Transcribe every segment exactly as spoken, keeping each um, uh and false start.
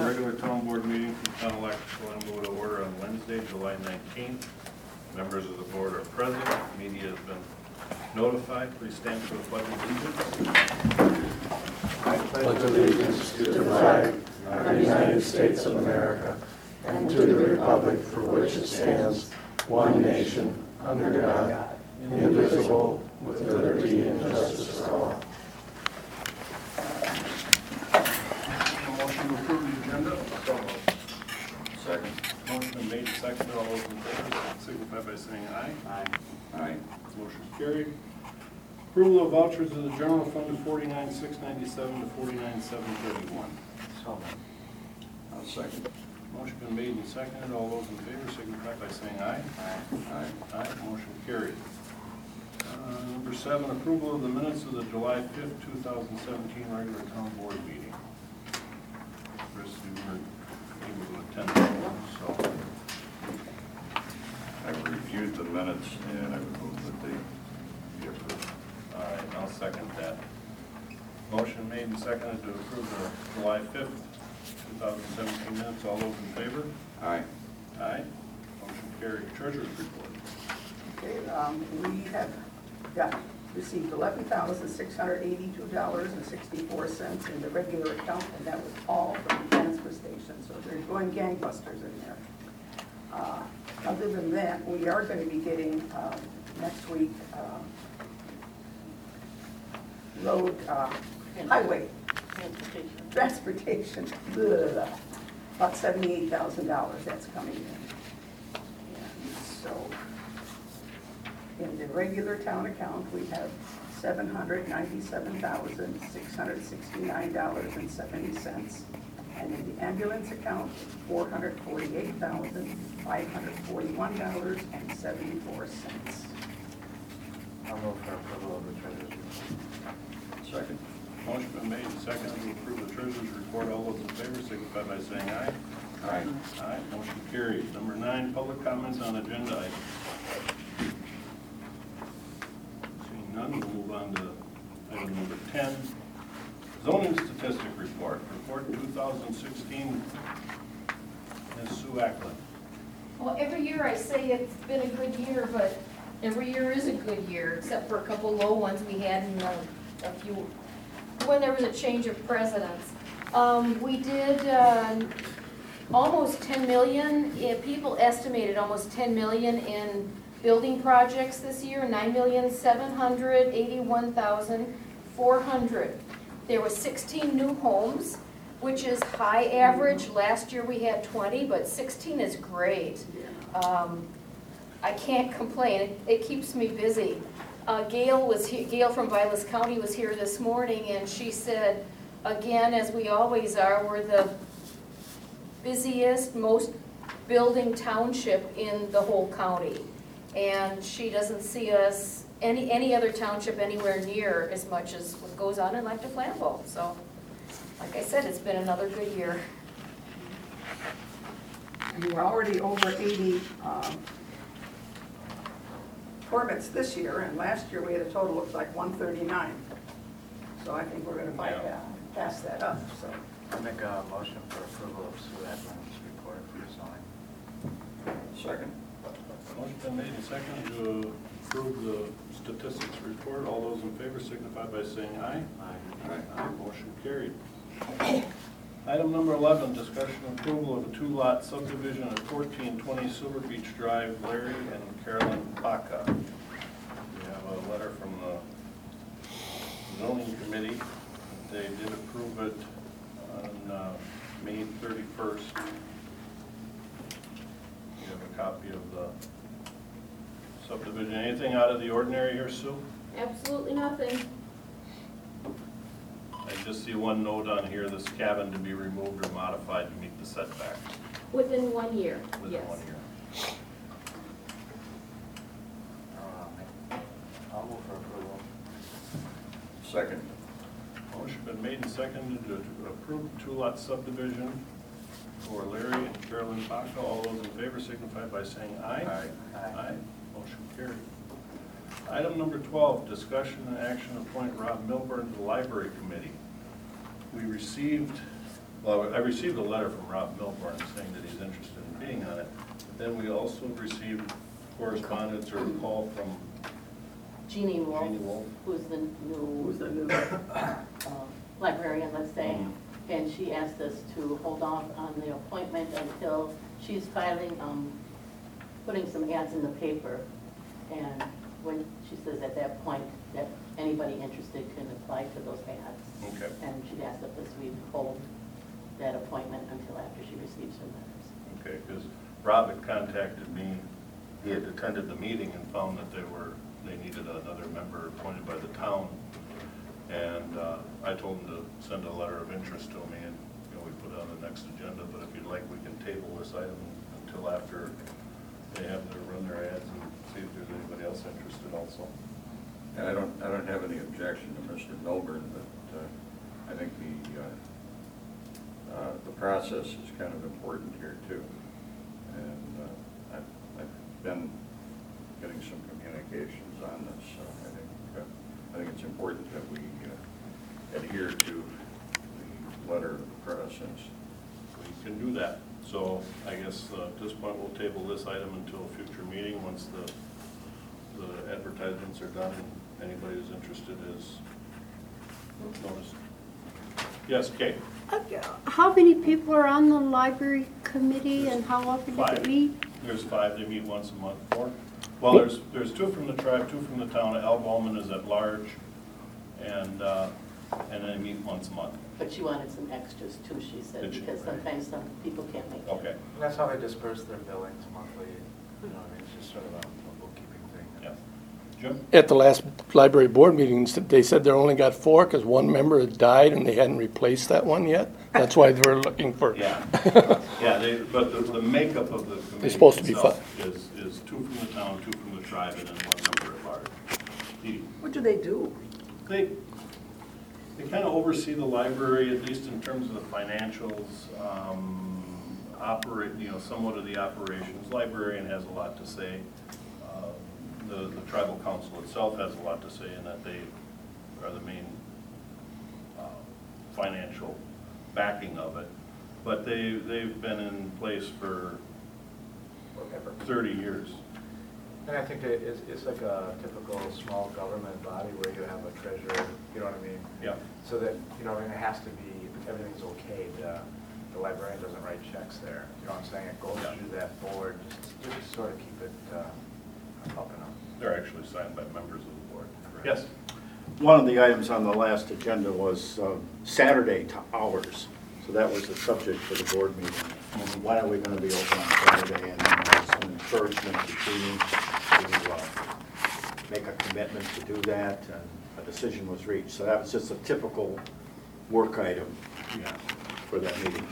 regular town board meeting for town election will to order on Wednesday, July nineteenth. Members of the board are present. Media has been notified. Please stand for the pledge of allegiance. I pledge allegiance to the flag of the United States of America and to the republic for which it stands, one nation, under God, indivisible, with liberty and justice for all. Motion to approve the agenda. So moved. Second. Motion been made, seconded. All those in favor signify by saying aye. Aye. Aye. Motion carried. Approval of vouchers in the general fund of forty-nine six ninety-seven to forty-nine seven thirty-one. So moved. I'll second. Motion been made and seconded. All those in favor signify by saying aye. Aye. Aye. Aye. Motion carried. Uh, number seven, approval of the minutes of the July fifth, two thousand seventeen regular town board meeting. Chris, you were able to attend that one, so. I've reviewed the minutes and I would move that they be approved. All right, I'll second that. Motion made and seconded to approve the July fifth, two thousand seventeen minutes. All those in favor? Aye. Aye. Motion carried. Treasurer's report. Okay, um, we have got, received eleven thousand six hundred eighty-two dollars and sixty-four cents in the regular account, and that was all from the transfer station, so they're going gangbusters in there. Uh, Other than that, we are going to be getting, um, next week, um, road, uh, highway, transportation, blah, about seventy-eight thousand dollars that's coming in. And so, in the regular town account, we have seven hundred ninety-seven thousand six hundred sixty-nine dollars and seventy cents. And in the ambulance account, four hundred forty-eight thousand five hundred forty-one dollars and seventy-four cents. I'll move for approval of the treasurer's report. Second. Motion been made and seconded to approve the treasurer's report. All those in favor signify by saying aye. Aye. Aye. Motion carried. Number nine, public comments on agenda items. Seeing none, we'll move on to item number ten. Zoning statistic report, report two thousand sixteen. Miz Sue Ackland. Well, every year I say it's been a good year, but every year is a good year, except for a couple low ones we had in a, a few, when there was a change of presidents. Um, we did, uh, almost ten million, eh, people estimated almost ten million in building projects this year, nine million seven hundred eighty-one thousand four hundred. There were sixteen new homes, which is high average. Last year we had twenty, but sixteen is great. Um, I can't complain. It, it keeps me busy. Uh, Gail was he, Gail from Vilas County was here this morning, and she said, again, as we always are, we're the busiest, most building township in the whole county, and she doesn't see us any any other township anywhere near as much as what goes on in Electric Flambeau. So, like I said, it's been another good year. And we're already over eighty um, permits this year, and last year we had a total of like one thirty-nine. So I think we're going to Yeah. pass that up, so. I'll make a motion for approval of Sue Ackland's report for zoning. Second. Motion been made and seconded to approve the statistics report. All those in favor signify by saying aye. Aye. Aye. Aye. Motion carried. Item number eleven, discussion and approval of a two-lot subdivision at fourteen twenty Silver Beach Drive, Larry and Carolyn Baca. We have a letter from the zoning committee. They did approve it on uh, May thirty-first. You have a copy of the subdivision. Anything out of the ordinary here, Sue? Absolutely nothing. I just see one note on here, this cabin to be removed or modified to meet the setback Within one year, within yes. one year. I'll make- I'll move for approval. Second. Motion been made and seconded to approve two-lot subdivision for Larry and Carolyn Baca. All those in favor signify by saying aye. Aye. Aye. Aye. Motion carried. Item number twelve, discussion and action to appoint Rob Milburn to the Library Committee. We received well, I received a letter from Rob Milburn saying that he's interested in being on it. Then we also received correspondence or a call from Jeannie Wolf, Jeannie Wolf. who's the Who's new the new, uh, librarian, let's say, Mhm. and she asked us to hold off on the appointment until she's filing, um, putting some ads in the paper. And when, she says at that point that anybody interested can apply for those ads. Okay. And she'd asked if this we'd hold that appointment until after she receives her letters. Okay, because Rob had contacted me, he had attended the meeting and found that they were, they needed another member appointed by the town. And uh, I told him to send a letter of interest to me, and, you know, we put it on the next agenda, but if you'd like, we can table this item until after they have their, run their ads and see if there's anybody else interested also. And I don't, I don't have any objection to Mister Milburn, but uh, I think the, uh, uh, the process is kind of important here too. And uh, I've, I've been getting some communications on this, so I think, uh, I think it's important that we uh, adhere to the letter of the process. We can do that. So I guess uh, at this point, we'll table this item until a future meeting, once the, the advertisements are done and anybody who's interested is noticed. Yes, Kate? How many people are on the library committee and how often does Five. it meet? There's five, they meet once a month, four. Well, there's, there's two from the tribe, two from the town, Al Bowman is at large, and, uh, and they meet once a month. But she wanted some extras too, she said, Did she? because sometimes some people can't make it. Okay, And that's how they disperse their billings monthly, you know, I mean, it's just sort of a a bookkeeping thing. yeah. Jim? At the last library board meetings, they said they only got four because one member had died and they hadn't replaced that one yet. That's why they were looking for. Yeah, yeah, they, but the, the makeup of the committee supposed to be itself is, is two from the town, two from the tribe, and then one member at large. Edie? what do they do? They, they kind of oversee the library, at least in terms of the financials, um, operate, you know, somewhat of the operations. Librarian has a lot to say. Uh, The, the tribal council itself has a lot to say in that they are the main uh, financial backing of it. But they, they've been in place for Whatever. thirty years. And I think that it's, it's like a typical small government body where you have a treasurer, you know what I mean? Yeah. So that, you know, I mean, it has to be, everything's okay, the, the librarian doesn't write checks there, you know what I'm saying? It goes Yeah. through that board, just, just to sort of keep it, uh, up and up. They're actually signed by members of the board. Yes? One of the items on the last agenda was uh, Saturday to hours. So that was the subject for the board meeting. Why are we going to be open on Saturday? And there was some encouragement to Jeannie to uh, make a commitment to do that, and a decision was reached. So that was just a typical work item Yeah. for that meeting.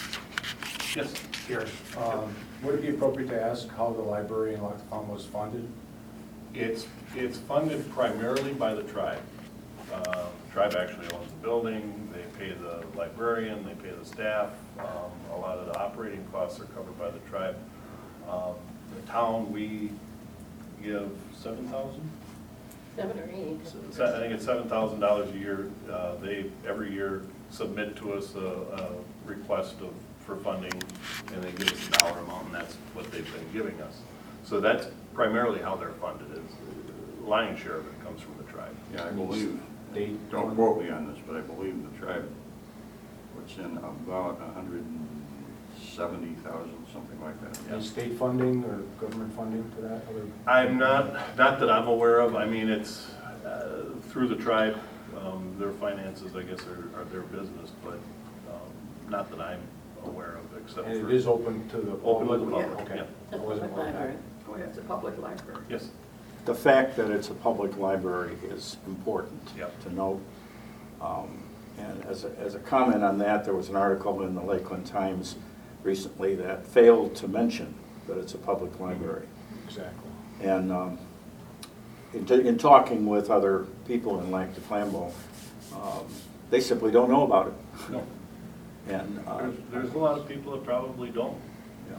Yes? Here, um, would it be appropriate to ask how the library in Lac Fond was funded? It's, it's funded primarily by the tribe. Uh, The tribe actually owns the building, they pay the librarian, they pay the staff. Um, A lot of the operating costs are covered by the tribe. Um, The town, we give seven thousand? Seven or eight. I think it's seven thousand dollars a year. Uh, They, every year, submit to us a, a request of, for funding, and they give us a dollar amount, and that's what they've been giving us. So that's primarily how they're funded, is the lion's share of it comes from the tribe. Yeah, I believe, They don't quote me on this, but I believe the tribe puts in about a hundred and seventy thousand, something like that. Any state funding or government funding to that? Other- I'm not, not that I'm aware of, I mean, it's uh, through the tribe, um, their finances, I guess, are, are their business, but um, not that I'm aware of, except And for. it is open to the Open to the public? public, Okay. yeah. The I wasn't public aware of that. library. Oh, yeah, it's a public library. Yes, The fact that it's a public library is important Yep. to note. Um, And as a, as a comment on that, there was an article in the Lakeland Times recently that failed to mention that it's a public library. Exactly. And um, in, t- in talking with other people in Lac du Flambeau, um, they simply don't know about it. no, And uh, there's, there's a lot of people that probably don't. yeah.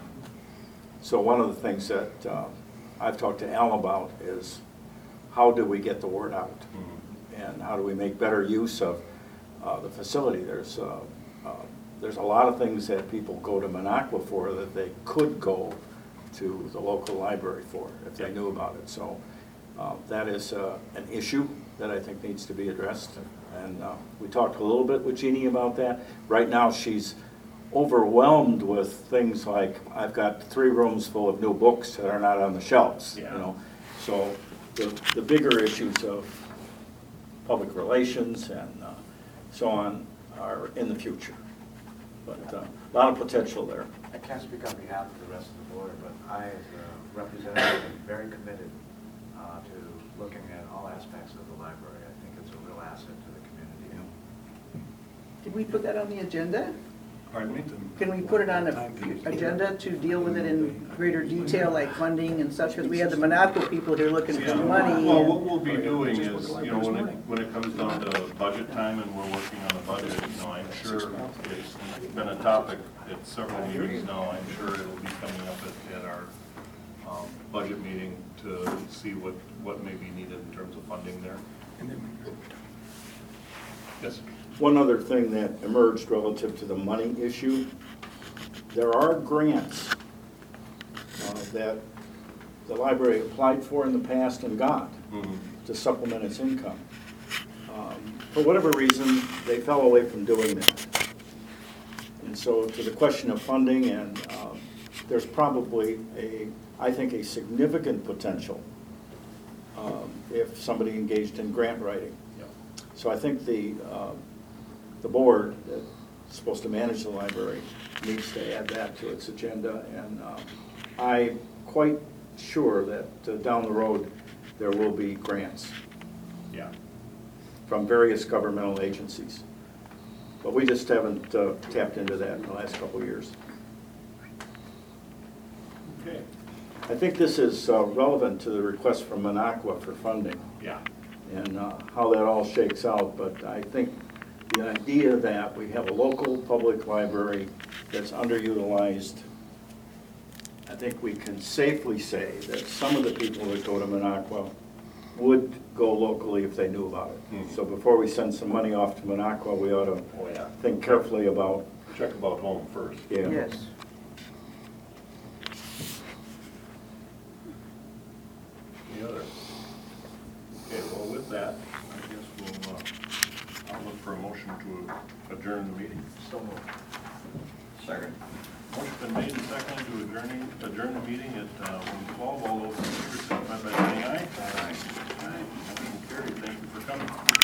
So one of the things that uh, I've talked to Al about is how do we get the word out? And how do we make better use of uh, the facility? There's uh, uh, there's a lot of things that people go to Minocqua for that they could go to the local library for if they knew about it. So uh, that is uh, an issue that I think needs to be addressed. And uh, we talked a little bit with Jeannie about that. Right now, she's overwhelmed with things like, I've got three rooms full of new books that are not on the shelves, you Yeah. know. So the, the bigger issues of public relations and uh, so on are in the future. But uh, a lot of potential there. I can't speak on behalf of the rest of the board, but I, as a representative, am very committed uh, to looking at all aspects of the library. I think it's a real asset to the community. Did we put that on the agenda? Pardon me? Can we put it on the agenda to deal with it in greater detail, like funding and such? Because we have the Minocqua people here looking Yeah. for money. Well, and- what we'll be doing is, you know, when it, when it comes down to budget time and we're working on the budget, you know, I'm sure it's been a topic at several meetings now. I'm sure it'll be coming up at, at our, um, budget meeting to see what, what may be needed in terms of funding there. Yes. One other thing that emerged relative to the money issue, there are grants uh, that the library applied for in the past and got Mhm. to supplement its income. Um, For whatever reason, they fell away from doing that. And so to the question of funding, and um, there's probably a, I think, a significant potential um, if somebody engaged in grant writing. Yep. So I think the, uh, the board that's supposed to manage the library needs to add that to its agenda. And uh, I'm quite sure that uh, down the road, there will be grants Yeah. from various governmental agencies. But we just haven't uh, tapped into that in the last couple of years. Okay. I think this is uh, relevant to the request from Minocqua for funding Yeah. and uh, how that all shakes out. But I think the idea that we have a local public library that's underutilized, I think we can safely say that some of the people that go to Minocqua would go locally if they knew about it. Mhm. So before we send some money off to Minocqua, we ought to Oh, yeah. think carefully about, Check about home first. yeah. Yes. Any other? Okay, well, with that, I guess we'll, uh, I'll look for a motion to adjourn the meeting. So moved. Second. Motion been made and seconded to adjourning, adjourn the meeting at, uh, one twelve. All those in favor, signify by saying aye. Aye. Aye. Motion carried. Thank you for coming.